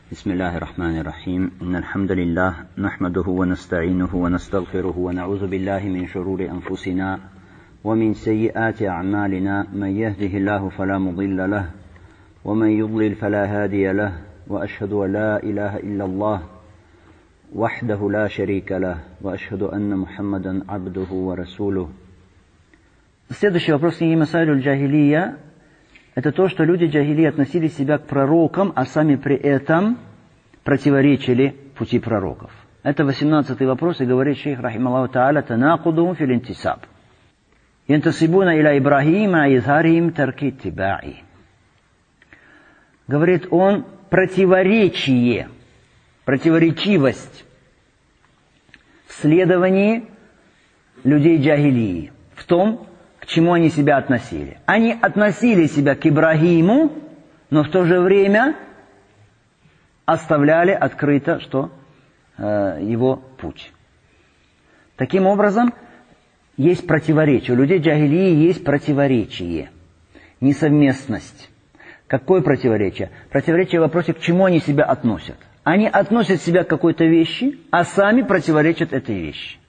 بسم الله الرحمن الرحيم إن الحمد لله نحمده ونستعينه ونستغفره ونعوذ بالله من شرور أنفسنا ومن سيئات أعمالنا من يهده الله فلا مضل له ومن يضلل فلا هادي له وأشهد أن لا إله إلا الله وحده لا شريك له وأشهد أن محمدا عبده ورسوله. Следующий вопрос книги Масаиль аль-Джахилия – это то, что люди джахили относили себя к пророкам, а сами при этом противоречили пути пророков. Это 18-й вопрос, и говорит шейх, рахималлаху та'аля, «Танакудум фил интисаб. Янтасибуна иля Ибрахима изхарихим тарки тибаи». Говорит он, противоречие, противоречивость в следовании людей джахилии, в том, к чему они себя относили. Они относили себя к Ибрахиму, но в то же время оставляли открыто, что его путь. Таким образом, есть противоречие. У людей джахилии есть противоречие, несовместность. Какое противоречие? Противоречие в вопросе, к чему они себя относят. Они относят себя к какой-то вещи, а сами противоречат этой вещи.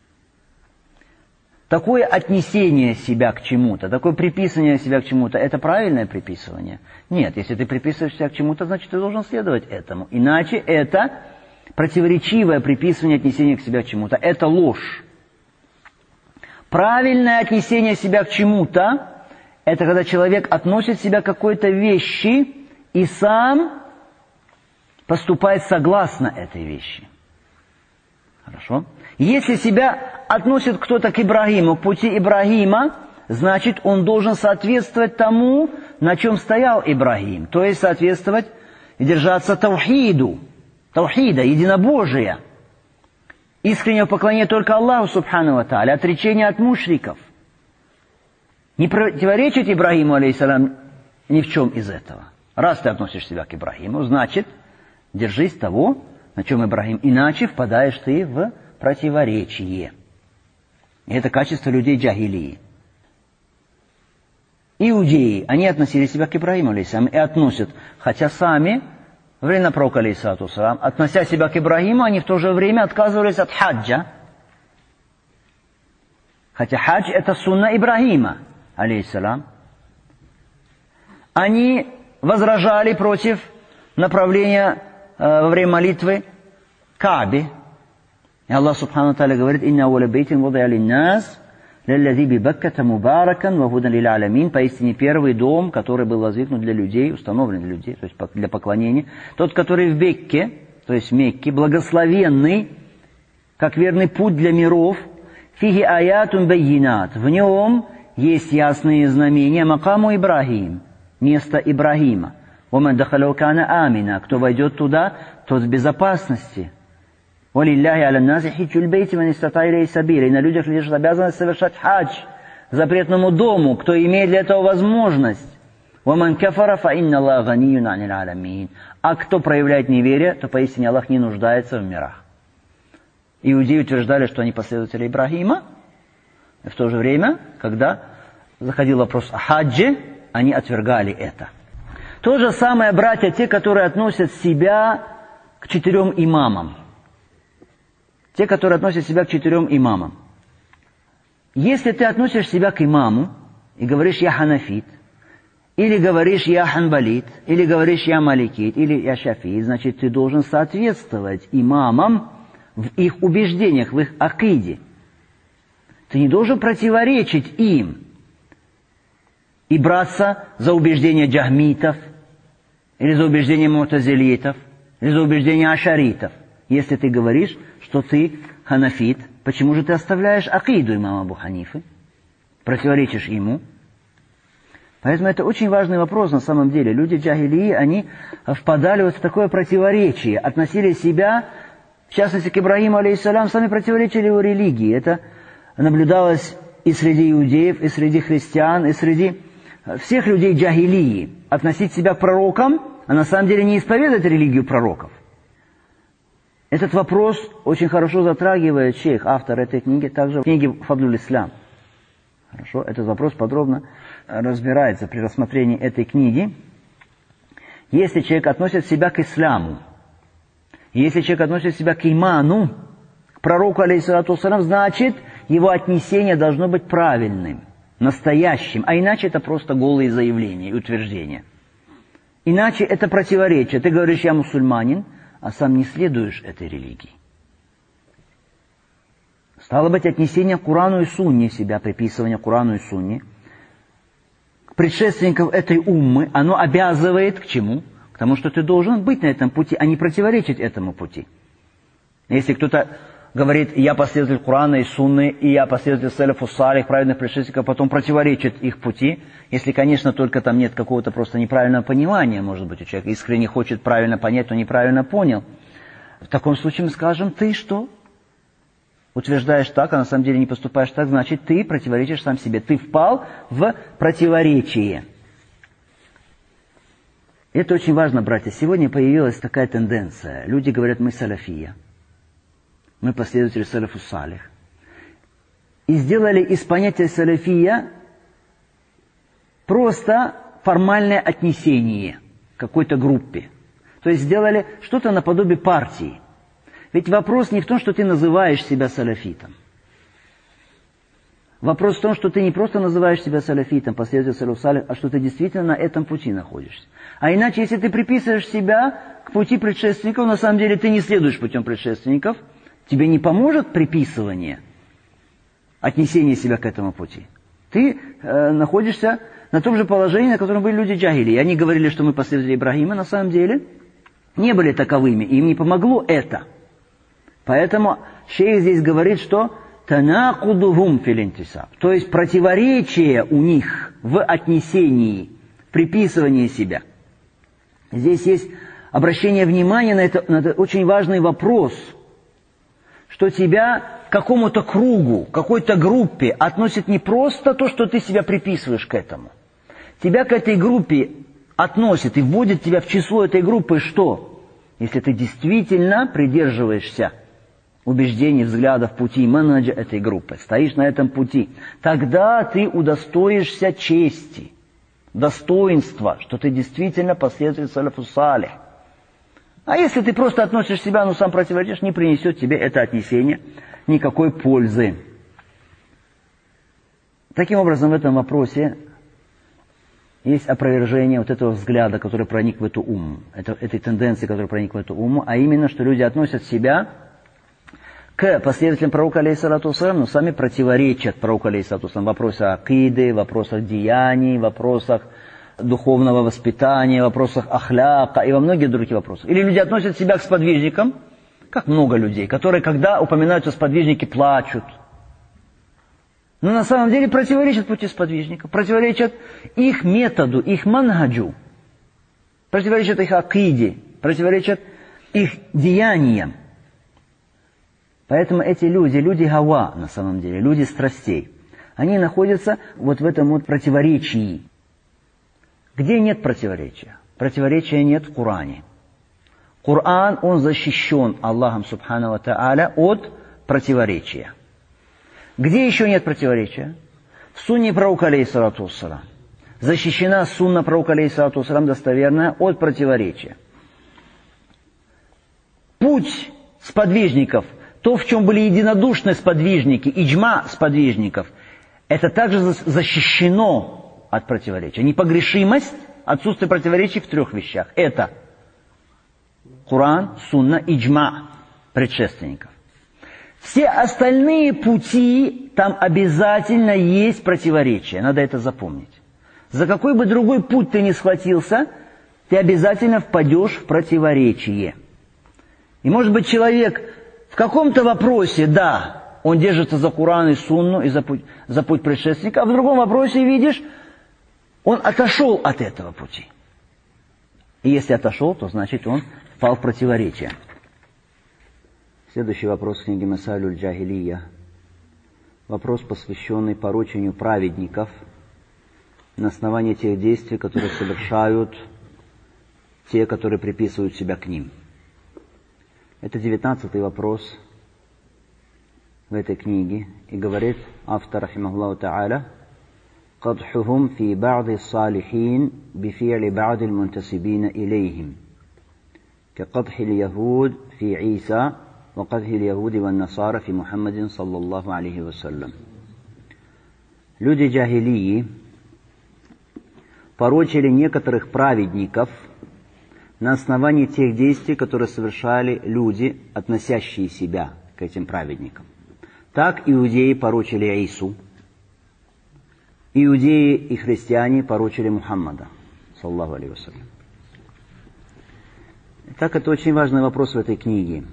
Такое отнесение себя к чему-то, такое приписывание себя к чему-то, это правильное приписывание? Нет, если ты приписываешь себя к чему-то, значит, ты должен следовать этому. Иначе это противоречивое приписывание, отнесение к себя к чему-то. Это ложь. Правильное отнесение себя к чему-то, это когда человек относит себя к какой-то вещи и сам поступает согласно этой вещи. Хорошо? Если себя относит кто-то к Ибрахиму, к пути Ибрахима, значит, он должен соответствовать тому, на чем стоял Ибрахим. То есть соответствовать и держаться таухида, единобожия. Искреннее поклонение только Аллаху субхану ва тааля, отречение от мушриков. Не противоречит Ибрахиму, алейхиссалям, ни в чем из этого. Раз ты относишь себя к Ибрахиму, значит, держись того, на чем Ибрахим. Иначе впадаешь ты в противоречие. И это качество людей джахилии. Иудеи, они относили себя к Ибрахиму, алейхиссалям, и относят, хотя сами, во время пророка, алейхиссалам, относя себя к Ибрахиму, они в то же время отказывались от хаджа. Хотя хадж это сунна Ибрахима, алейхиссалам. Они возражали против направления во время молитвы Кааби. И Аллах субхану ва тааля говорит: «Инна ауля бейтин вудиа линнас, лаллази би Бакката мубаракан ва худан лил алямин». Поистине первый дом, который был воздвигнут для людей, установлен для людей, то есть для поклонения. Тот, который в Бекке, то есть в Мекке, благословенный, как верный путь для миров. Фиги аятун байинат. В нем есть ясные знамения. Макаму Ибрахим. Место Ибрахима. Ваман дахалау кана амина. Кто войдет туда, тот в безопасности. Валилляхи аля наси хиджуль бейти ман истата илейхи сабиля. И на людях лежит обязанность совершать хадж запретному дому, кто имеет для этого возможность. Ваман кафара фа инна Аллах ганиюн анил алямин. А кто проявляет неверие, то поистине Аллах не нуждается в мирах. Иудеи утверждали, что они последователи Ибрахима, и в то же время, когда заходил вопрос о хаджи, они отвергали это. То же самое, братья, те, которые относят себя к 4 имамам. Те, которые относят себя к 4 имамам. Если ты относишь себя к имаму и говоришь «я ханафит», или говоришь «я ханбалит», или говоришь «я маликит», или «я шафиит», значит, ты должен соответствовать имамам в их убеждениях, в их акиде. Ты не должен противоречить им и браться за убеждения джахмитов, или за убеждения мутазилитов, или за убеждения ашаритов. Если ты говоришь, что ты ханафит, почему же ты оставляешь акиду имама Абу Ханифы? Противоречишь ему? Поэтому это очень важный вопрос на самом деле. Люди джахилии, они впадали вот в такое противоречие, относили себя, в частности, к Ибрахиму, алейхиссалям, сами противоречили его религии. Это наблюдалось и среди иудеев, и среди христиан, и среди всех людей джахилии. Относить себя к пророкам, а на самом деле не исповедовать религию пророков. Этот вопрос очень хорошо затрагивает шейх, автор этой книги, также в книге «Фадлуль Ислам». Хорошо, этот вопрос подробно разбирается при рассмотрении этой книги. Если человек относит себя к исламу, Если человек относит себя к иману, к пророку, алейхиссалату вассалам, значит, его отнесение должно быть правильным, настоящим, а иначе это просто голые заявления и утверждения. Иначе это противоречие. Ты говоришь, я мусульманин, а сам не следуешь этой религии. Стало быть, отнесение к Корану и Сунне себя, приписывание Корану и Сунне, к предшественникам этой уммы, оно обязывает к чему? К тому, что ты должен быть на этом пути, а не противоречить этому пути. Если кто-то говорит, я последователь Корана и Сунны, и я последователь салафу салих, праведных предшественников, потом противоречит их пути, если, конечно, только там нет какого-то просто неправильного понимания, может быть, у человека искренне хочет правильно понять, но неправильно понял. В таком случае мы скажем, ты что? Утверждаешь так, а на самом деле не поступаешь так, значит, ты противоречишь сам себе. Ты впал в противоречие. Это очень важно, братья. Сегодня появилась такая тенденция. Люди говорят, мы салафия. Мы последователи салафу салих. И сделали из понятия салафия просто формальное отнесение к какой-то группе. То есть сделали что-то наподобие партии. Ведь вопрос не в том, что ты называешь себя салафитом. Вопрос в том, что ты не просто называешь себя салафитом, последователем салафу салих, а что ты действительно на этом пути находишься. А иначе, если ты приписываешь себя к пути предшественников, на самом деле ты не следуешь путем предшественников, тебе не поможет приписывание, отнесение себя к этому пути. Ты находишься на том же положении, на котором были люди джахили. И они говорили, что мы последователи Ибрахима, на самом деле не были таковыми, и им не помогло это. Поэтому шейх здесь говорит, что танакудухум филинтисаб, то есть противоречие у них в отнесении, приписывании себя. Здесь есть обращение внимания на это очень важный вопрос, что тебя к какому-то кругу, какой-то группе относит не просто то, что ты себя приписываешь к этому. Тебя к этой группе относит и вводит тебя в число этой группы что? Если ты действительно придерживаешься убеждений, взглядов, пути, менеджа этой группы, стоишь на этом пути, тогда ты удостоишься чести, достоинства, что ты действительно последователь салафу салих. А если ты просто относишь себя, но сам противоречишь, не принесет тебе это отнесение никакой пользы. Таким образом, в этом вопросе есть опровержение вот этого взгляда, который проник в эту умму, этой тенденции, которая проникла в эту умму, а именно, что люди относят себя к последователям пророка, алейхиссалату вассалам, но сами противоречат пророку, алейхиссалату вассалам, в вопросах акиды, в вопросах деяний, в вопросах духовного воспитания, в вопросах ахляка и во многих других вопросах. Или люди относят себя к сподвижникам, как много людей, которые, когда упоминаются сподвижники, плачут. Но на самом деле противоречат пути сподвижников, противоречат их методу, их манхаджу, противоречат их акиде, противоречат их деяниям. Поэтому эти люди гава на самом деле, люди страстей, они находятся вот в этом вот противоречии. Где нет противоречия? Противоречия нет в Коране. Коран, он защищен Аллахом Субхану ва Тааля от противоречия. Где еще нет противоречия? В сунне пророка, алейхиссалату вассалам. Защищена сунна пророка, алейхиссалату вассалам, достоверная от противоречия. Путь сподвижников, то, в чем были единодушны сподвижники, иджма сподвижников, это также защищено от противоречия. Непогрешимость, отсутствие противоречий в трех вещах. Это Коран, сунна, иджма предшественников. Все остальные пути, там обязательно есть противоречия. Надо это запомнить. За какой бы другой путь ты ни схватился, ты обязательно впадешь в противоречие. И может быть человек в каком-то вопросе, да, он держится за Коран и сунну, и за путь предшественника, а в другом вопросе, видишь, он отошел от этого пути. И если отошел, то значит он впал в противоречие. Следующий вопрос книги Масалюль Джахилия. Вопрос, посвященный порочению праведников на основании тех действий, которые совершают те, которые приписывают себя к ним. Это 19-й вопрос в этой книге. И говорит автор, рахимахуллаху та'аля, قدحهم في بعض الصالحين بفعل بعض المنتسبين إليهم كقدح اليهود في عيسى وقدح اليهود والنصارى في محمد صلى الله عليه وسلم. Люди джахилии порочили некоторых праведников на основании тех действий, которые совершали люди, относящие себя к этим праведникам. Так иудеи порочили Ису, иудеи и христиане порочили Мухаммада, саллаллаху алейхи вассалям. Так, это очень важный вопрос в этой книге.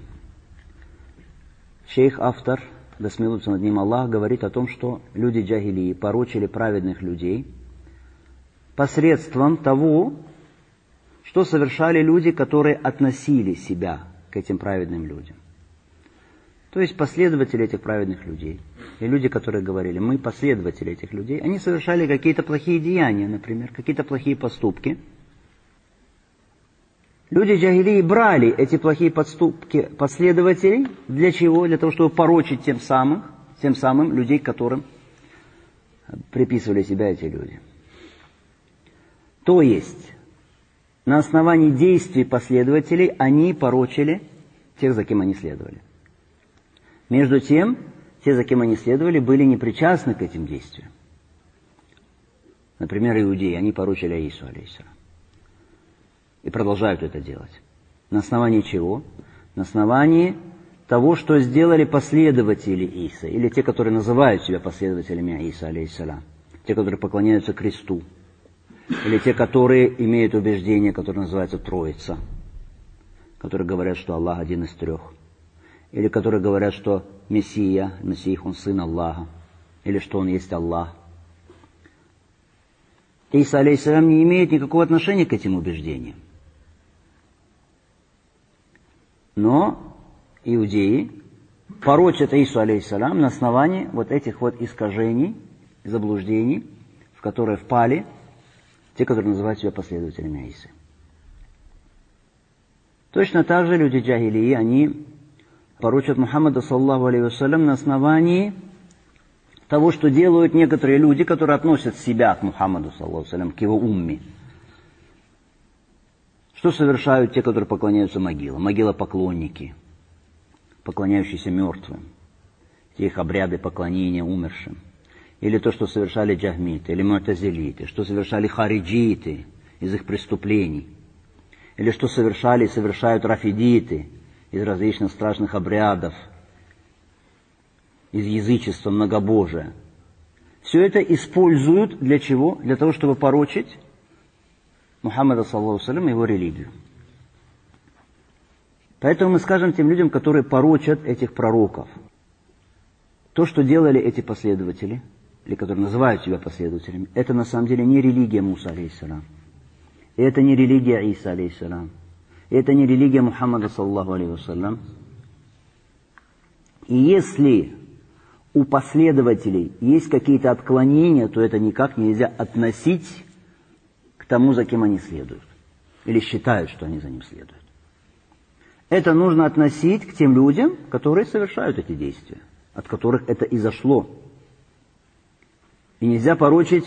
Шейх-автор, да смилуется над ним Аллах, говорит о том, что люди джахилии порочили праведных людей посредством того, что совершали люди, которые относили себя к этим праведным людям. То есть последователи этих праведных людей. И люди, которые говорили, мы последователи этих людей, они совершали какие-то плохие деяния, например, какие-то плохие поступки. Люди джахилии брали эти плохие поступки последователей. Для чего? Для того, чтобы порочить тем самым людей, которым приписывали себя эти люди. То есть, на основании действий последователей они порочили тех, за кем они следовали. Между тем, те, за кем они следовали, были не причастны к этим действиям. Например, иудеи, они порочили Ису, алейхиссалям. И продолжают это делать. На основании чего? На основании того, что сделали последователи Исы, или те, которые называют себя последователями Исы, алейхиссалям, те, которые поклоняются кресту, или те, которые имеют убеждение, которое называется Троица, которые говорят, что Аллах один из трех, или которые говорят, что Мессия, он сын Аллаха, или что он есть Аллах. Иса, алейхиссалям, не имеет никакого отношения к этим убеждениям. Но иудеи порочат Ису, алейхиссалям, на основании вот этих вот искажений, заблуждений, в которые впали те, которые называют себя последователями Исы. Точно так же люди джахилии, они порочат Мухаммада, саллаллаху алейхи вассалям, на основании того, что делают некоторые люди, которые относят себя к Мухаммаду, саллаллаху алейхи вассалям, к его умме. Что совершают те, которые поклоняются могилам? Могилопоклонники, поклоняющиеся мертвым, те их обряды поклонения умершим. Или то, что совершали джахмиты, или му'тазилиты, что совершали хариджиты из их преступлений. Или что совершали и совершают рафидиты из различных страшных обрядов, из язычества, многобожия. Все это используют для чего? Для того, чтобы порочить Мухаммада, саллаллаху алейхи вассалям, и его религию. Поэтому мы скажем тем людям, которые порочат этих пророков, то, что делали эти последователи, или которые называют себя последователями, это на самом деле не религия Муса, алейхиссалям. И это не религия Иса, алейхиссалям. И это не религия Мухаммада, саллаллаху алейхи вассалям. И если у последователей есть какие-то отклонения, то это никак нельзя относить к тому, за кем они следуют. Или считают, что они за ним следуют. Это нужно относить к тем людям, которые совершают эти действия, от которых это изошло. И нельзя порочить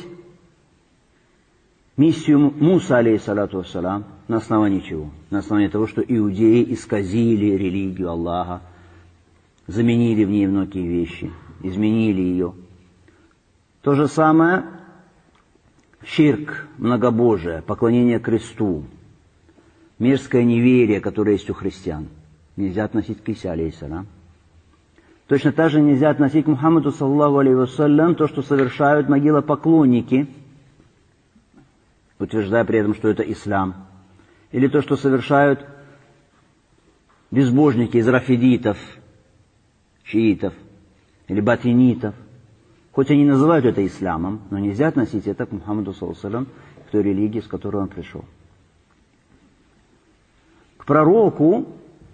миссию Муса, алейхиссалату вассалам, на основании чего? На основании того, что иудеи исказили религию Аллаха, заменили в ней многие вещи, изменили ее. То же самое ширк, многобожие, поклонение кресту, мерзкое неверие, которое есть у христиан, нельзя относить к Исе, алейхиссалам. Точно так же нельзя относить к Мухаммаду, саллаллаху алейхи вассалям, то, что совершают могилопоклонники, утверждая при этом, что это ислам. Или то, что совершают безбожники из рафидитов, шиитов или батинитов. Хоть они называют это исламом, но нельзя относить это к Мухаммаду, саллаллаху алейхи вассалям, к той религии, с которой он пришел. К пророку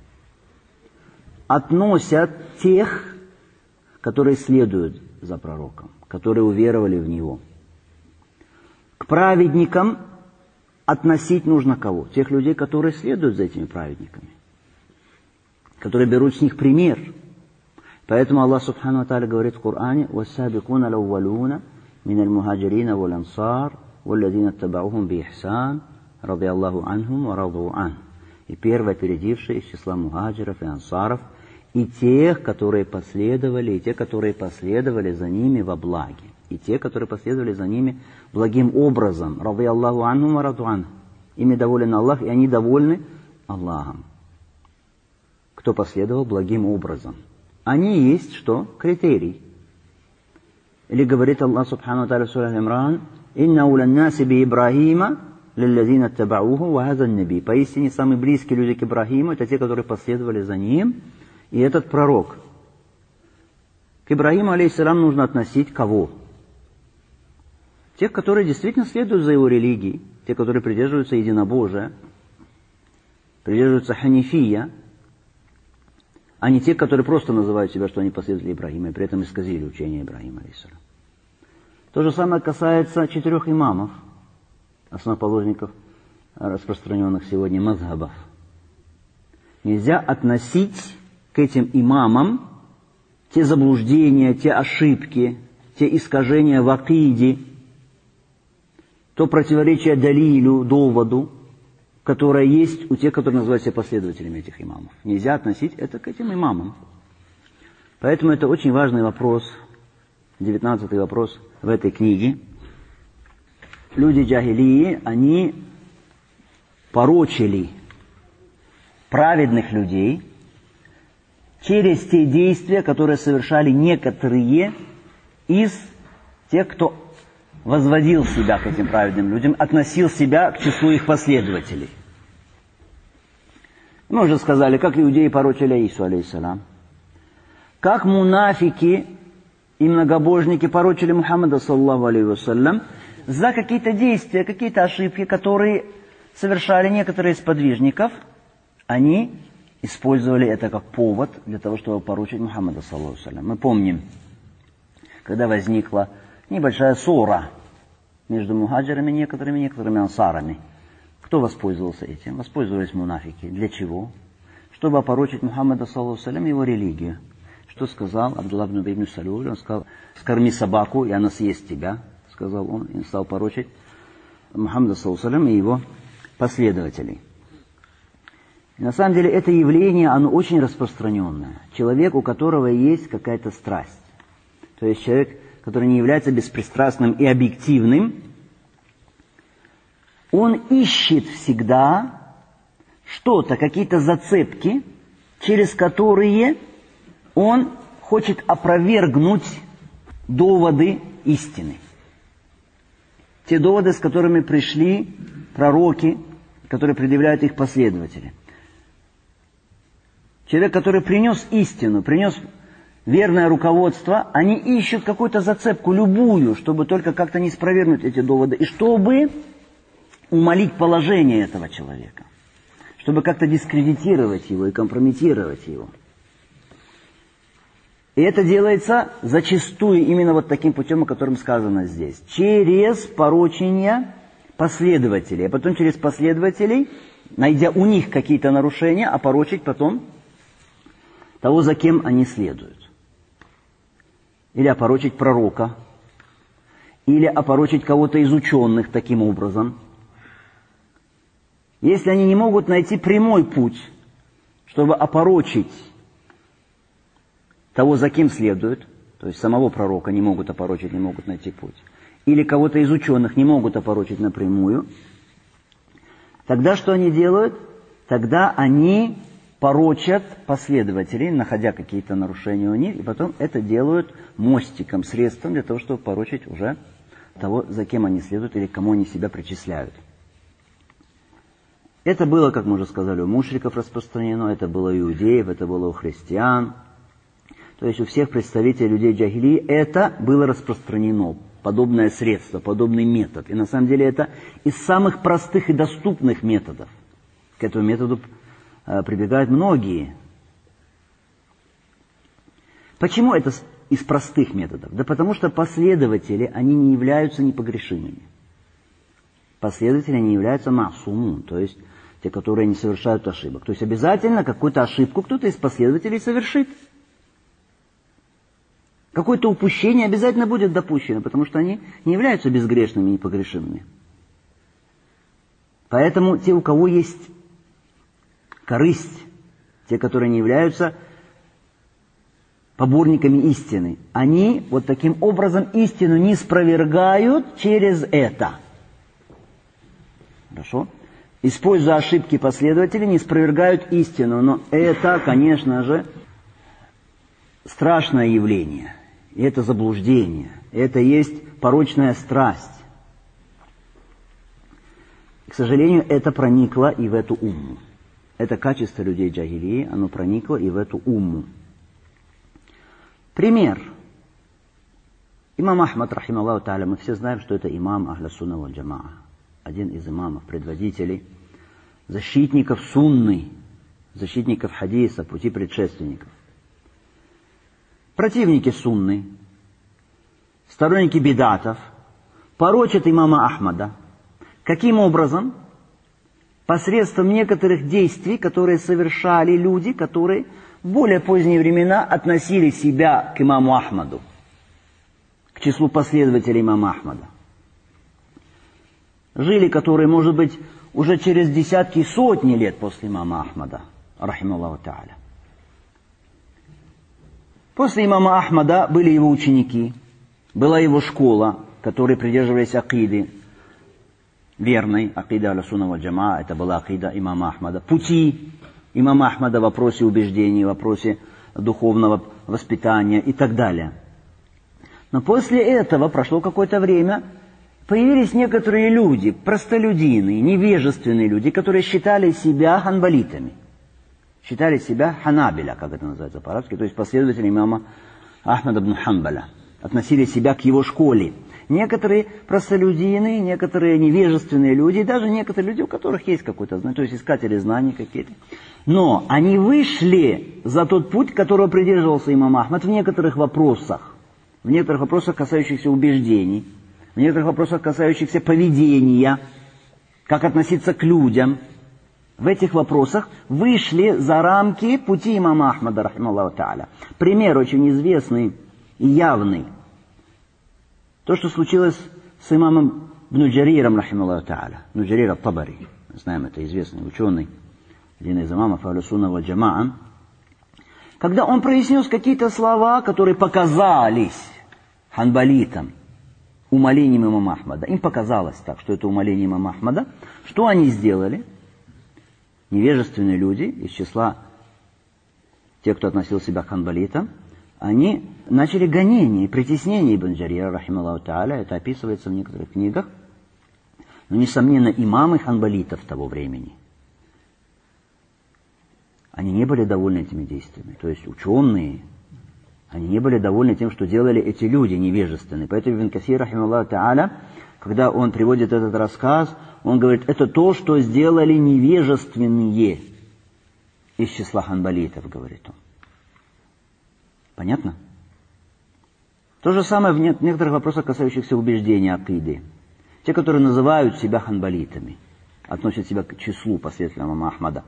относят тех, которые следуют за пророком, которые уверовали в него. К праведникам относить нужно кого? Тех людей, которые следуют за этими праведниками, которые берут с них пример. Поэтому Аллах Субхану ва Тааля говорит в Коране: «Вассабикуна лаввалуна миналь мухаджирина валь ансар, валлазина аттабаухум би ихсан, ради Аллаху анхум ва раду ан». И первые опередившие из числа мухаджиров и ансаров, и тех, которые последовали, и те, которые последовали за ними во благе, и те, которые последовали за ними благим образом. Ради Аллаху анхум ва раду анху. Ими доволен Аллах, и они довольны Аллахом. Кто последовал благим образом. Они есть что? Критерий. Или говорит Аллах субхану ва тааля в суре Имран: «Инна улан наси би Ибрахима лилладзина аттабауху ва хазан наби». Поистине самые близкие люди к Ибрахиму — это те, которые последовали за ним, и этот пророк. К Ибрахиму, алейхиссалям, нужно относить кого? Тех, которые действительно следуют за его религией, те, которые придерживаются единобожия, придерживаются ханифия, а не те, которые просто называют себя, что они последователи Ибрахима, и при этом исказили учение Ибрахима, алейхиссалям. То же самое касается 4 имамов, основоположников распространенных сегодня мазхабов. Нельзя относить к этим имамам те заблуждения, те ошибки, те искажения в акиде, то противоречие далилю, доводу, которое есть у тех, которые называют себя последователями этих имамов. Нельзя относить это к этим имамам. Поэтому это очень важный вопрос, 19-й вопрос в этой книге. Люди джахилии, они порочили праведных людей через те действия, которые совершали некоторые из тех, кто возводил себя к этим праведным людям, относил себя к числу их последователей. Мы уже сказали, как иудеи порочили Ису, алейхиссалям, как мунафики и многобожники порочили Мухаммада, саллаллаху алейхи вассалям, за какие-то действия, какие-то ошибки, которые совершали некоторые из подвижников. Они использовали это как повод для того, чтобы порочить Мухаммада, саллаллаху алейхи вассалям. Мы помним, когда возникла небольшая ссора между мухаджирами некоторыми ансарами. Кто воспользовался этим? Воспользовались мунафики. Для чего? Чтобы опорочить Мухаммада, саллаллаху алейхи вассалям, его религию. Что сказал Абдуллах ибн Убей ибн Салюль? Он сказал: «Скорми собаку, и она съест тебя», сказал он, и стал порочить Мухаммада, саллаллаху алейхи вассалям, и его последователей. И на самом деле это явление, оно очень распространенное. Человек, у которого есть какая-то страсть, то есть человек, который не является беспристрастным и объективным, он ищет всегда что-то, какие-то зацепки, через которые он хочет опровергнуть доводы истины. Те доводы, с которыми пришли пророки, которые предъявляют их последователи. Человек, который принес истину, принес верное руководство, они ищут какую-то зацепку, любую, чтобы только как-то не спровергнуть эти доводы, и чтобы умалить положение этого человека, чтобы как-то дискредитировать его и компрометировать его. И это делается зачастую именно вот таким путем, о котором сказано здесь. Через порочение последователей, а потом через последователей, найдя у них какие-то нарушения, опорочить потом того, за кем они следуют. Или опорочить пророка, или опорочить кого-то из ученых таким образом. Если они не могут найти прямой путь, чтобы опорочить того, за кем следуют, то есть самого пророка не могут опорочить, не могут найти путь, или кого-то из ученых не могут опорочить напрямую, тогда что они делают? Тогда они порочат последователей, находя какие-то нарушения у них, и потом это делают мостиком, средством для того, чтобы порочить уже того, за кем они следуют или к кому они себя причисляют. Это было, как мы уже сказали, у мушриков распространено, это было у иудеев, это было у христиан. То есть у всех представителей людей джахилии это было распространено, подобное средство, подобный метод. И на самом деле это из самых простых и доступных методов. К этому методу прибегают многие. Почему это из простых методов? Да потому что последователи, они не являются непогрешимыми. Последователи не являются маасумун, то есть те, которые не совершают ошибок. То есть обязательно какую-то ошибку кто-то из последователей совершит. Какое-то упущение обязательно будет допущено, потому что они не являются безгрешными и непогрешимыми. Поэтому те, у кого есть корысть, те, которые не являются поборниками истины, они вот таким образом истину не спровергают через это. Хорошо? Используя ошибки последователей, не спровергают истину. Но это, конечно же, страшное явление. И это заблуждение. Это есть порочная страсть. К сожалению, это проникло и в эту умму. Это качество людей джахилии, оно проникло и в эту умму. Пример. Имам Ахмад, рахималлаху та'аля, мы все знаем, что это имам Ахля Сунна валь Джамаа. Один из имамов, предводителей, защитников сунны, защитников хадиса, пути предшественников. Противники сунны, сторонники бидатов, порочат имама Ахмада. Каким образом? Посредством некоторых действий, которые совершали люди, которые в более поздние времена относили себя к имаму Ахмаду, к числу последователей имама Ахмада. Жили, которые, может быть, уже через десятки и сотни лет после имама Ахмада, рахималлаху та'аля. После имама Ахмада были его ученики, была его школа, которые придерживались акиды верной, акида Ахля Сунна валь Джамаа, это была акида имама Ахмада, пути имама Ахмада в вопросе убеждений, в вопросе духовного воспитания и так далее. Но после этого прошло какое-то время, появились некоторые люди, простолюдины, невежественные люди, которые считали себя ханбалитами. Считали себя ханабиля, как это называется по-арабски, то есть последователи имама Ахмада ибн Хамбаля. Относили себя к его школе. Некоторые простолюдины, некоторые невежественные люди, даже некоторые люди, у которых есть какое-то знание, то есть искатели знаний какие-то. Но они вышли за тот путь, которого придерживался имам Ахмад в некоторых вопросах. В некоторых вопросах, касающихся убеждений. В некоторых вопросах, касающихся поведения, как относиться к людям, в этих вопросах вышли за рамки пути имама Ахмада, рахималлаху та'аля. Пример очень известный и явный. То, что случилось с имамом Ибн Джариром, рахималлаху та'аля. Ибн Джарир ат-Табари, знаем, это известный ученый, один из имамов Ахля Сунна валь Джамаа. Когда он произнес какие-то слова, которые показались ханбалитам, умолением имама Ахмада. Им показалось так, что это умоление имама Ахмада. Что они сделали? Невежественные люди из числа тех, кто относил себя к ханбалитам, они начали гонение и притеснение Ибн Джарира, рахималлаху та'аля. Это описывается в некоторых книгах. Но, несомненно, имамы ханбалитов того времени, они не были довольны этими действиями. То есть ученые, они не были довольны тем, что делали эти люди невежественные. Поэтому Ибн Касир, рахималлаху та'аля, когда он приводит этот рассказ, он говорит, это то, что сделали невежественные из числа ханбалитов, говорит он. Понятно? То же самое в некоторых вопросах, касающихся убеждения акиды. Те, которые называют себя ханбалитами, относят себя к числу последователей имама Ахмада,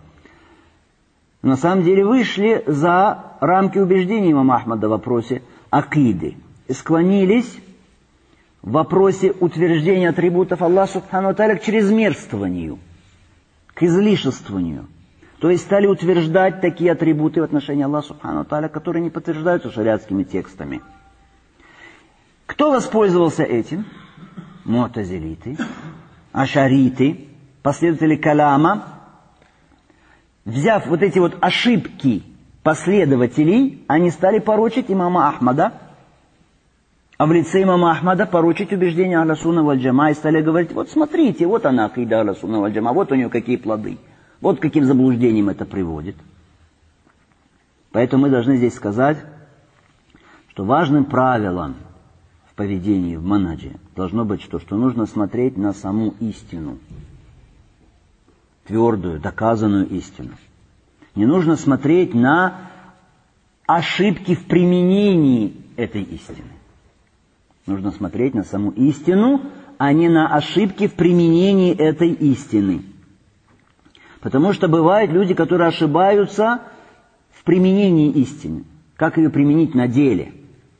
на самом деле вышли за рамки убеждений имама Ахмада в вопросе акиды и склонились в вопросе утверждения атрибутов Аллаха Субхану ва Тааля к чрезмерствованию, к излишествованию. То есть стали утверждать такие атрибуты в отношении Аллаха Субхану ва Тааля, которые не подтверждаются шариатскими текстами. Кто воспользовался этим? Му'тазилиты, ашариты, последователи каляма. Взяв вот эти вот ошибки последователей, они стали порочить имама Ахмада, а в лице имама Ахмада порочить убеждения Ахля Сунна валь Джамаа и стали говорить, вот смотрите, вот она акида Ахля Сунна валь Джамаа, вот у нее какие плоды, вот каким заблуждением это приводит. Поэтому мы должны здесь сказать, что важным правилом в поведении, в манхадже должно быть что нужно смотреть на саму истину. Твердую, доказанную истину. Не нужно смотреть на ошибки в применении этой истины. Нужно смотреть на саму истину, а не на ошибки в применении этой истины. Потому что бывают люди, которые ошибаются в применении истины. Как ее применить на деле?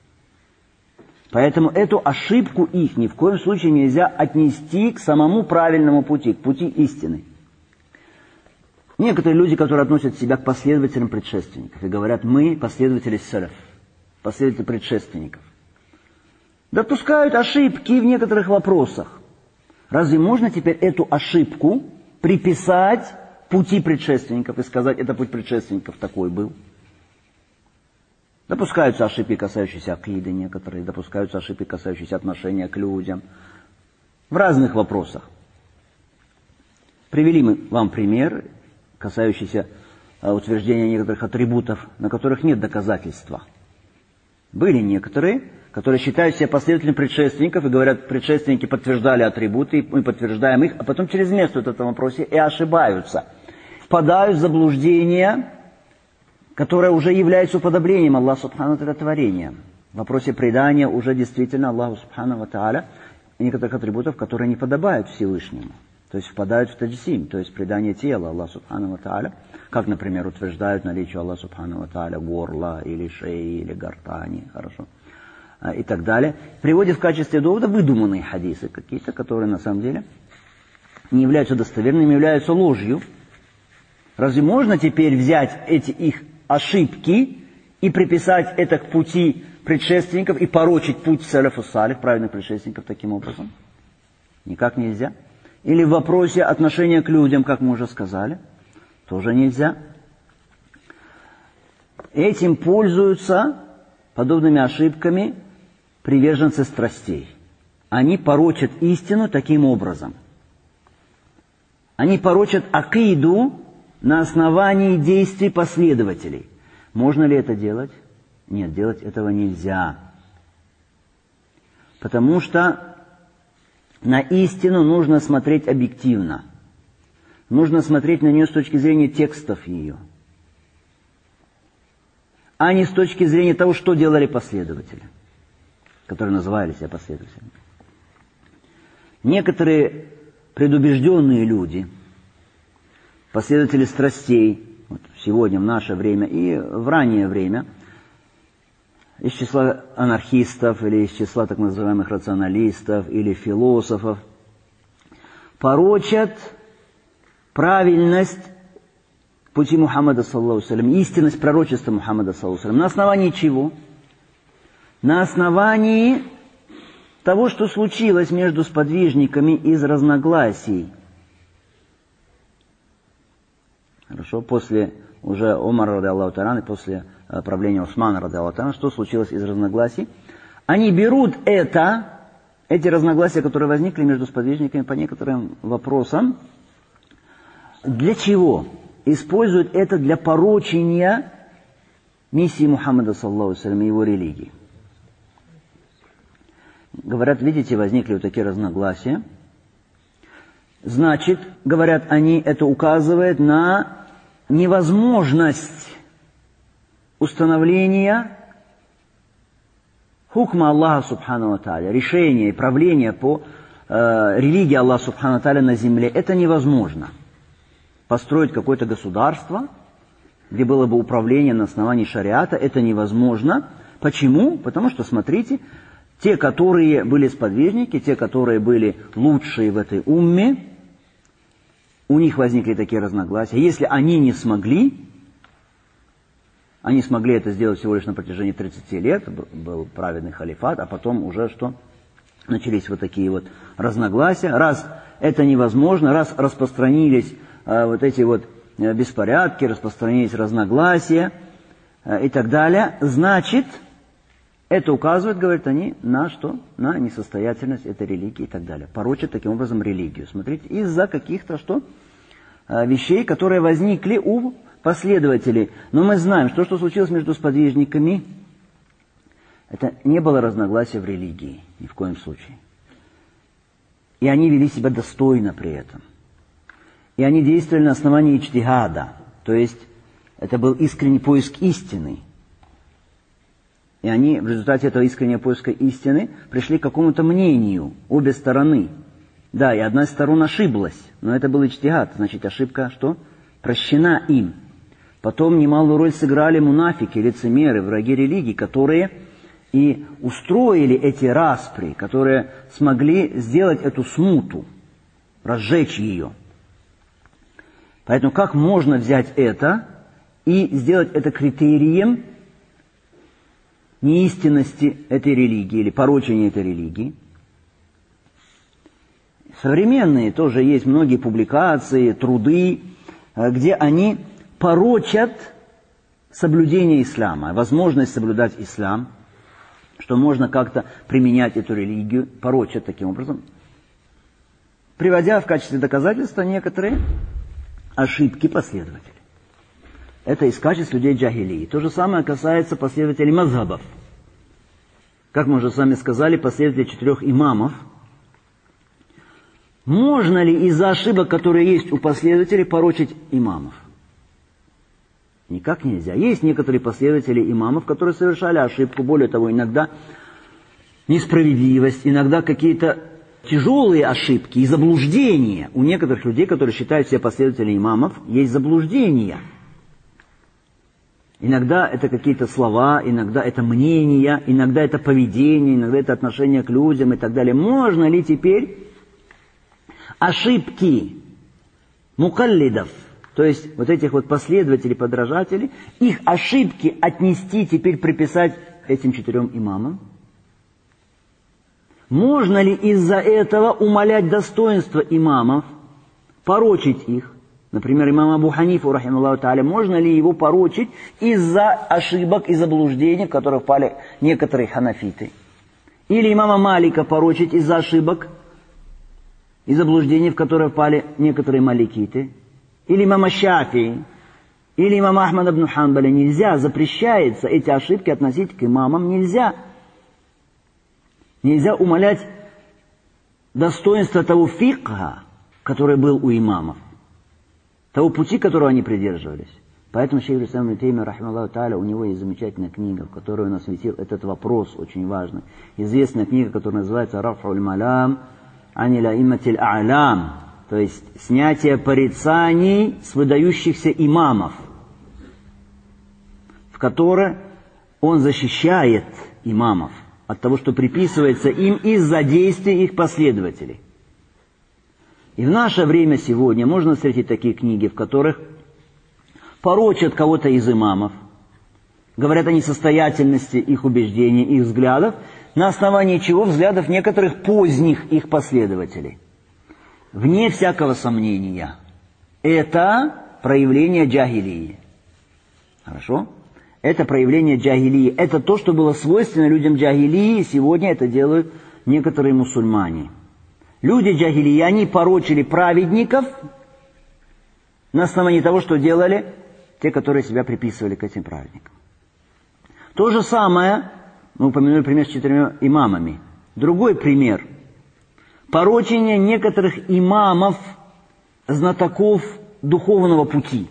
Поэтому эту ошибку их ни в коем случае нельзя отнести к самому правильному пути, к пути истины. Некоторые люди, которые относят себя к последователям предшественников и говорят, мы последователи салаф, последователи предшественников, допускают ошибки в некоторых вопросах. Разве можно теперь эту ошибку приписать пути предшественников и сказать, это путь предшественников такой был? Допускаются ошибки, касающиеся акиды некоторые, допускаются ошибки, касающиеся отношения к людям. В разных вопросах. Привели мы вам пример, касающийся утверждения некоторых атрибутов, на которых нет доказательства. Были некоторые, которые считают себя последователями предшественников и говорят, предшественники подтверждали атрибуты, и мы подтверждаем их, а потом через место в этом вопросе и ошибаются. Впадают в заблуждение, которое уже является уподоблением Аллаха Субхану ва Тааля творения. В вопросе предания уже действительно Аллаху Субхану ва Тааля некоторых атрибутов, которые не подобают Всевышнему. То есть впадают в таджсим, то есть предание тела Аллаху Субхану ва Тааля, как, например, утверждают наличие Аллаха Субхану ва Тааля горла, или шеи, или гортани, хорошо, и так далее. Приводят в качестве довода выдуманные хадисы какие-то, которые на самом деле не являются достоверными, являются ложью. Разве можно теперь взять эти их ошибки и приписать это к пути предшественников и порочить путь салафу салих, праведных предшественников, таким образом? Никак нельзя. Или в вопросе отношения к людям, как мы уже сказали, тоже нельзя. Этим пользуются подобными ошибками приверженцы страстей. Они порочат истину таким образом. Они порочат акиду на основании действий последователей. Можно ли это делать? Нет, делать этого нельзя. Потому что на истину нужно смотреть объективно. Нужно смотреть на нее с точки зрения текстов ее, а не с точки зрения того, что делали последователи, которые называли себя последователями. Некоторые предубежденные люди, последователи страстей, вот сегодня, в наше время и в раннее время, из числа анархистов или из числа так называемых рационалистов или философов, порочат правильность пути Мухаммада, саллаллаху алейхи ва саллям, истинность пророчества Мухаммада, саллаллаху алейхи ва саллям. На основании чего? На основании того, что случилось между сподвижниками из разногласий. Хорошо, после уже Умара, ради Аллаху та'аля, и после правления Усмана, ради Аллаху та'аля, что случилось из разногласий? Они берут эти разногласия, которые возникли между сподвижниками по некоторым вопросам. Для чего? Используют это для порочения миссии Мухаммада, саллаллаху алейхи ва саллям, и его религии. Говорят, видите, возникли вот такие разногласия. Значит, говорят они, это указывает на невозможность установления хукма Аллаха Субхану ва Тааля, решения и правления по религии Аллаха Субхану ва Тааля на земле. Это невозможно. Построить какое-то государство, где было бы управление на основании шариата, это невозможно. Почему? Потому что, смотрите, те, которые были сподвижники, те, которые были лучшие в этой умме, у них возникли такие разногласия. Если они не смогли, они смогли это сделать всего лишь на протяжении 30 лет, был праведный халифат, а потом уже что? Начались вот такие вот разногласия. Раз это невозможно, раз распространились вот эти вот беспорядки, распространились разногласия и так далее, значит, это указывает, говорят они, на что? На несостоятельность этой религии и так далее. Порочат таким образом религию. Смотрите, из-за каких-то что? Вещей, которые возникли у последователей. Но мы знаем, что случилось между сподвижниками, это не было разногласия в религии, ни в коем случае. И они вели себя достойно при этом. И они действовали на основании иджтихада, то есть это был искренний поиск истины. И они в результате этого искреннего поиска истины пришли к какому-то мнению, обе стороны. Да, и одна из сторон ошиблась, но это был иджтихад, значит ошибка что? Прощена им. Потом немалую роль сыграли мунафики, лицемеры, враги религии, которые и устроили эти распри, которые смогли сделать эту смуту, разжечь ее. Поэтому как можно взять это и сделать это критерием неистинности этой религии или порочения этой религии? Современные тоже есть многие публикации, труды, где они порочат соблюдение ислама, возможность соблюдать ислам, что можно как-то применять эту религию, порочат таким образом, приводя в качестве доказательства некоторые ошибки последователей. Это из качеств людей джахилии. То же самое касается последователей мазхабов. Как мы уже с вами сказали, последователи 4 имамов. Можно ли из-за ошибок, которые есть у последователей, порочить имамов? Никак нельзя. Есть некоторые последователи имамов, которые совершали ошибку, более того, иногда несправедливость, иногда какие-то тяжелые ошибки и заблуждения. У некоторых людей, которые считают себя последователями имамов, есть заблуждения. Иногда это какие-то слова, иногда это мнения, иногда это поведение, иногда это отношение к людям и так далее. Можно ли теперь ошибки мукаллидов, то есть вот этих вот последователей, подражателей, их ошибки отнести, теперь приписать этим 4 имамам? Можно ли из-за этого умалять достоинство имамов, порочить их? Например, имам Абу Ханифу, рахималлаху тааля, можно ли его порочить из-за ошибок и заблуждений, в которые впали некоторые ханафиты? Или имама Малика порочить из-за ошибок и заблуждений, в которые впали некоторые маликиты? Или имама Шафии, или имама Ахмад ибн Ханбаля? Нельзя, запрещается эти ошибки относить к имамам, нельзя. Нельзя умалять достоинство того фикха, который был у имамов, того пути, которого они придерживались. Поэтому шейх ибн ибн Теймия, рахималлаху тааля, у него есть замечательная книга, в которой он осветил этот вопрос, очень важный. Известная книга, которая называется «Раф'уль малам анил аимматиль а'лам», то есть снятие порицаний с выдающихся имамов, в которой он защищает имамов от того, что приписывается им из-за действий их последователей. И в наше время сегодня можно встретить такие книги, в которых порочат кого-то из имамов, говорят о несостоятельности их убеждений, их взглядов, на основании чего взглядов некоторых поздних их последователей. Вне всякого сомнения, это проявление джахилии. Хорошо? Это проявление джахилии. Это то, что было свойственно людям джахилии, и сегодня это делают некоторые мусульмане. Люди джахилии, они порочили праведников на основании того, что делали те, которые себя приписывали к этим праведникам. То же самое, мы упомянули пример с 4 имамами. Другой пример. Порочение некоторых имамов, знатоков духовного пути,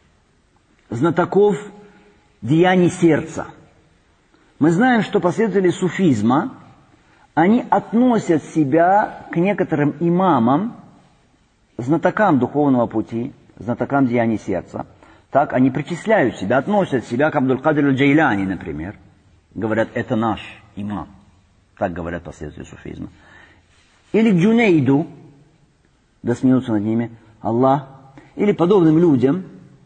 знатоков деяний сердца. Мы знаем, что последователи суфизма, они относят себя к некоторым имамам, знатокам духовного пути, знатокам деяний сердца. Так они причисляют себя, относят себя к Абдуль-Кадиру Джейляни, например. Говорят, это наш имам. Так говорят последователи суфизма. Или к Джунейду, да смеются над ними Аллах, или подобным людям,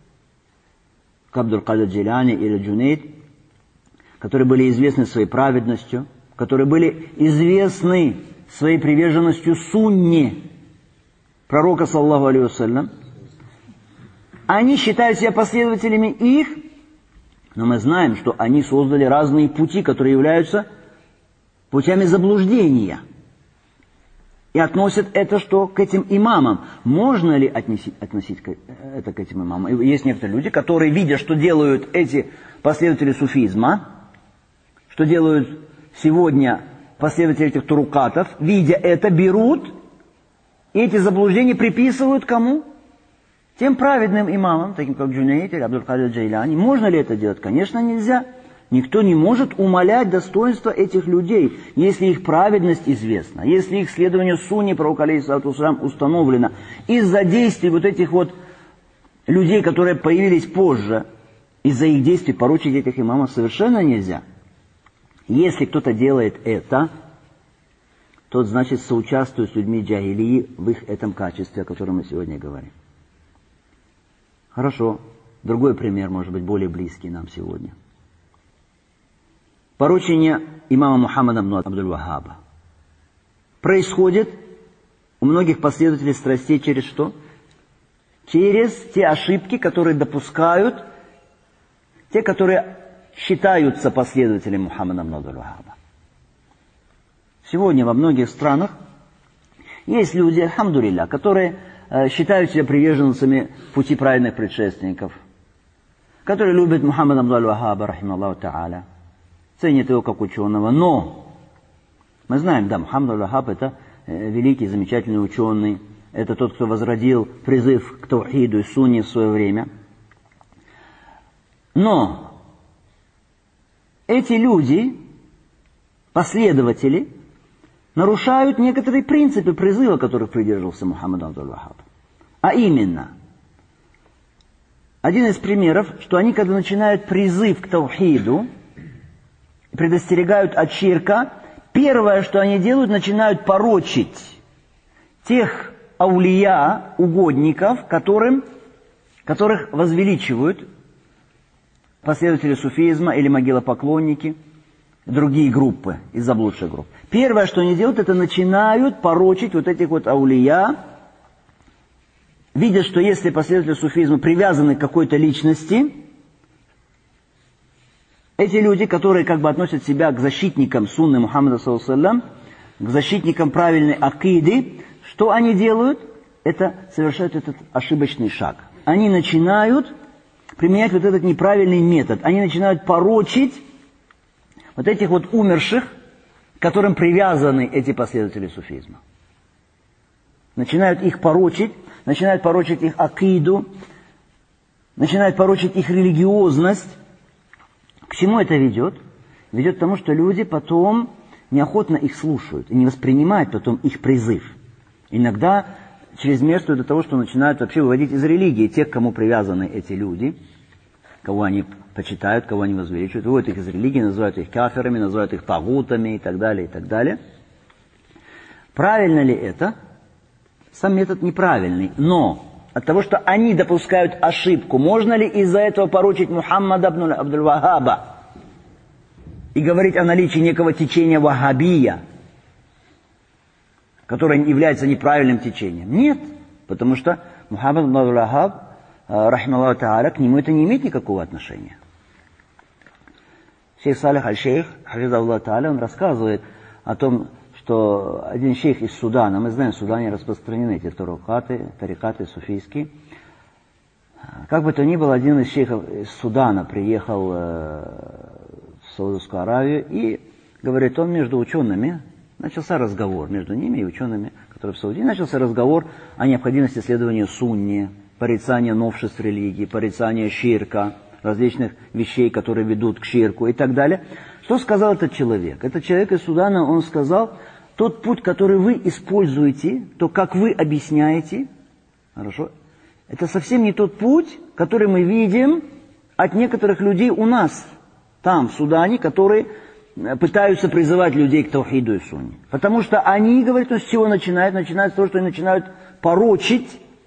к Абдуль-Кадир Джейляни или Джунейд, которые были известны своей праведностью, которые были известны своей приверженностью сунне пророка, саллаллаху алейхи вассалям. Они считают себя последователями их, но мы знаем, что они создали разные пути, которые являются путями заблуждения. И относят это что к этим имамам. Можно ли относить это к этим имамам? И есть некоторые люди, которые, видя, что делают эти последователи суфизма, что делают сегодня последователи этих турукатов, видя это, берут и эти заблуждения приписывают кому? Тем праведным имамам, таким как Джунейд или Абдуль-Кадир Джейляни. Можно ли это делать? Конечно, нельзя. Никто не может умалять достоинство этих людей, если их праведность известна, если их следование сунне пророка алейхиссалату вассалям установлено. Из-за действий вот этих вот людей, которые появились позже, из-за их действий порочить этих имамов совершенно нельзя. Если кто-то делает это, тот, значит, соучаствует с людьми джахилии в их этом качестве, о котором мы сегодня говорим. Хорошо. Другой пример, может быть, более близкий нам сегодня. Порочение имама Мухаммада ибн Абдуль-Вахаба происходит у многих последователей страстей через что? Через те ошибки, которые допускают те, которые считаются последователями Мухаммада ибн Абдуль-Вахаба. Сегодня во многих странах есть люди, альхамдулилля, которые считают себя приверженцами пути праведных предшественников, которые любят Мухаммада ибн Абдуль-Вахаба, рахималлаху та'аля, ценят его как ученого. Но мы знаем, да, Мухаммад ибн-Вахаб — это великий, замечательный ученый, это тот, кто возродил призыв к таухиду и сунне в свое время. Но эти люди, последователи, нарушают некоторые принципы призыва, которых придерживался Мухаммад ибн Абдуль-Вахаб. А именно, один из примеров, что они, когда начинают призыв к таухиду, предостерегают от ширка, первое, что они делают, начинают порочить тех аулия, угодников, которых возвеличивают последователи суфизма или могилопоклонники, другие группы из заблудших групп. Первое, что они делают, это начинают порочить вот этих вот аулия, видя, что если последователи суфизма привязаны к какой-то личности, эти люди, которые как бы относят себя к защитникам сунны Мухаммада саллаллаху алейхи ва саллям, к защитникам правильной акиды, что они делают? Это совершают этот ошибочный шаг. Они начинают применять вот этот неправильный метод. Они начинают порочить вот этих вот умерших, к которым привязаны эти последователи суфизма. Начинают их порочить, начинают порочить их акиду, начинают порочить их религиозность. К чему это ведет? Ведет к тому, что люди потом неохотно их слушают и не воспринимают потом их призыв. Иногда чрезмерствуют до того, что начинают вообще выводить из религии тех, к кому привязаны эти люди, кого они почитают, кого они возвеличивают, выводят их из религии, называют их кафирами, называют их тагутами и так далее, и так далее. Правильно ли это? Сам метод неправильный, но от того, что они допускают ошибку, можно ли из-за этого порочить Мухаммада ибн Абдуль-Вахаба и говорить о наличии некого течения ваххабия, которое является неправильным течением? Нет, потому что Мухаммад ибн Абдуль-Вахаб, рахималлаху та'аля, к нему это не имеет никакого отношения. Шейх Салих аль-Шейх, хафизахуллах та'аля, он рассказывает о том, что один шейх из Судана, мы знаем, в Судане распространены эти тарикаты суфийские. Как бы то ни было, один из шейхов из Судана приехал в Саудовскую Аравию и, говорит, он между учеными, начался разговор между ними и учеными, которые в Сауде, начался разговор о необходимости следования сунне, порицания новшеств религии, порицания ширка, различных вещей, которые ведут к ширку и так далее. Что сказал этот человек? Этот человек из Судана, он сказал: тот путь, который вы используете, то, как вы объясняете, хорошо, это совсем не тот путь, который мы видим от некоторых людей у нас, там, в Судане, которые пытаются призывать людей к таухиду и сунне. Потому что они, говорят, с чего начинают? Начинают с того, что они начинают порочить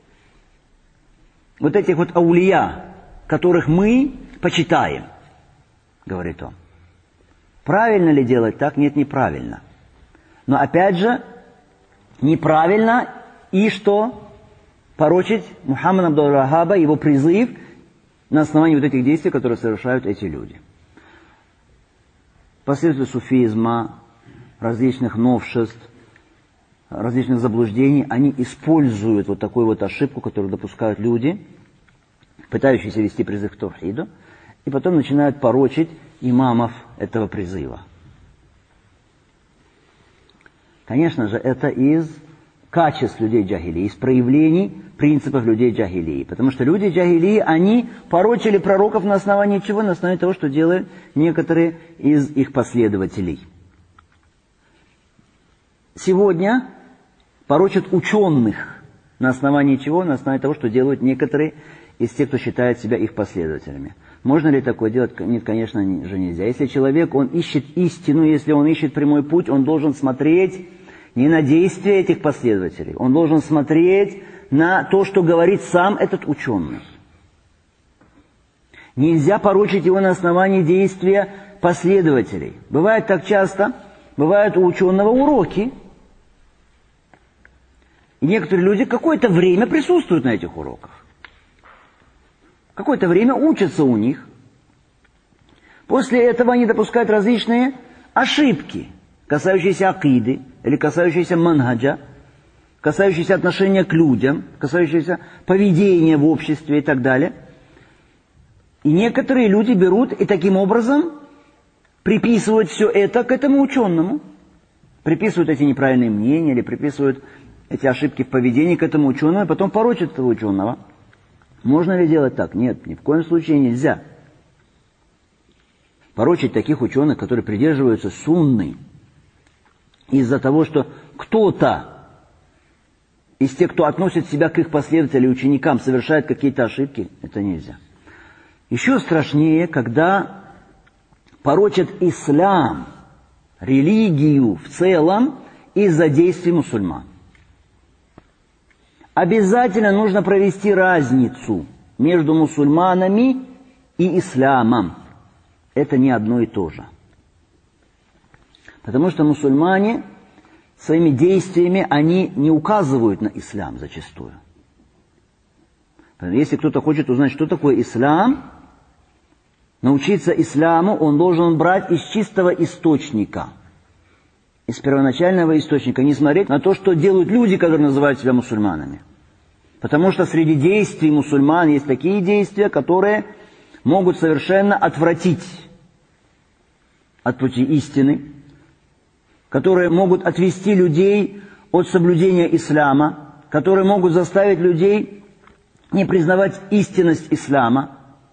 вот этих вот аулия, которых мы почитаем, говорит он. Правильно ли делать так? Нет, неправильно. Но опять же, неправильно и что? Порочить Мухаммада ибн Абдуль-Вахаба, его призыв на основании вот этих действий, которые совершают эти люди. Последователи суфизма, различных новшеств, различных заблуждений, они используют вот такую вот ошибку, которую допускают люди, пытающиеся вести призыв к таухиду, и потом начинают порочить имамов этого призыва. Конечно же, это из качеств людей джахилии, из проявлений принципов людей джахилии. Потому что люди джахилии, они порочили пророков на основании чего? На основании того, что делают некоторые из их последователей. Сегодня порочат ученых на основании чего? На основании того, что делают некоторые из тех, кто считает себя их последователями. Можно ли такое делать? Нет, конечно же нельзя. Если человек, он ищет истину, если он ищет прямой путь, он должен смотреть не на действия этих последователей. Он должен смотреть на то, что говорит сам этот ученый. Нельзя порочить его на основании действия последователей. Бывает так часто, бывают у ученого уроки. И некоторые люди какое-то время присутствуют на этих уроках. Какое-то время учатся у них. После этого они допускают различные ошибки, касающиеся акиды, или касающиеся манхаджа, касающиеся отношения к людям, касающиеся поведения в обществе и так далее. И некоторые люди берут и таким образом приписывают все это к этому ученому. Приписывают эти неправильные мнения или приписывают эти ошибки в поведении к этому ученому, и потом порочат этого ученого. Можно ли делать так? Нет, ни в коем случае нельзя. Порочить таких ученых, которые придерживаются сунны, из-за того, что кто-то из тех, кто относит себя к их последователям и ученикам, совершает какие-то ошибки, это нельзя. Еще страшнее, когда порочат ислам, религию в целом из-за действий мусульман. Обязательно нужно провести разницу между мусульманами и исламом. Это не одно и то же. Потому что мусульмане своими действиями, они не указывают на ислам зачастую. Если кто-то хочет узнать, что такое ислам, научиться исламу, он должен брать из чистого источника, из первоначального источника, не смотреть на то, что делают люди, которые называют себя мусульманами. Потому что среди действий мусульман есть такие действия, которые могут совершенно отвратить от пути истины, которые могут отвести людей от соблюдения ислама, которые могут заставить людей не признавать истинность ислама,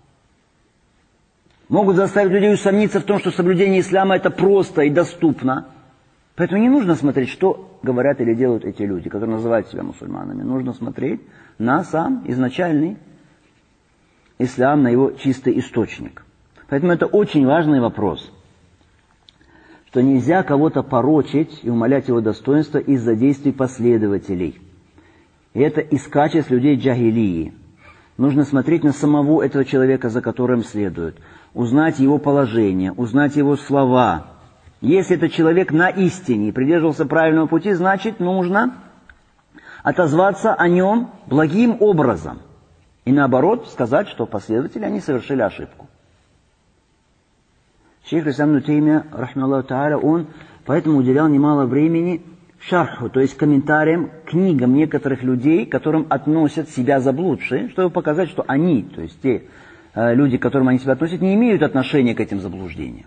могут заставить людей усомниться в том, что соблюдение ислама это просто и доступно. Поэтому не нужно смотреть, что говорят или делают эти люди, которые называют себя мусульманами. Нужно смотреть на сам изначальный ислам, на его чистый источник. Поэтому это очень важный вопрос, что нельзя кого-то порочить и умалять его достоинство из-за действий последователей. И это из качеств людей джахилии. Нужно смотреть на самого этого человека, за которым следует, узнать его положение, узнать его слова. Если этот человек на истине и придерживался правильного пути, значит, нужно отозваться о нем благим образом. И наоборот, сказать, что последователи, они совершили ошибку. Шейх Ислам ибн Таймия, рахмаллаху тааля, он поэтому уделял немало времени шарху, то есть комментариям, книгам некоторых людей, которым относят себя заблудшие, чтобы показать, что они, то есть те люди, к которым они себя относят, не имеют отношения к этим заблуждениям.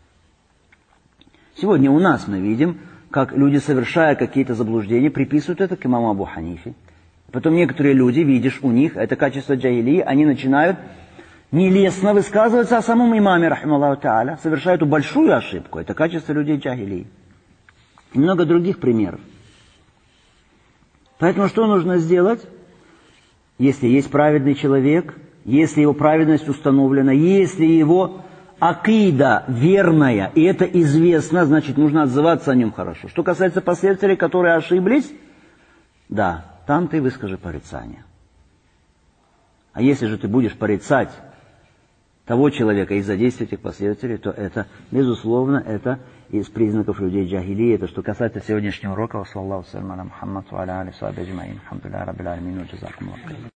Сегодня у нас мы видим, как люди, совершая какие-то заблуждения, приписывают это к имаму Абу Ханифе. Потом некоторые люди, видишь, у них это качество джахилии, они начинают нелестно высказываться о самом имаме, рахималлаху тааля, совершают эту большую ошибку. Это качество людей джахилии. И много других примеров. Поэтому что нужно сделать? Если есть праведный человек, если его праведность установлена, если его акида верная, и это известно, значит, нужно отзываться о нем хорошо. Что касается последователей, которые ошиблись, да, там ты выскажи порицание. А если же ты будешь порицать того человека из-за действий этих последователей, то это, безусловно, это из признаков людей джахилии. Это что касается сегодняшнего урока.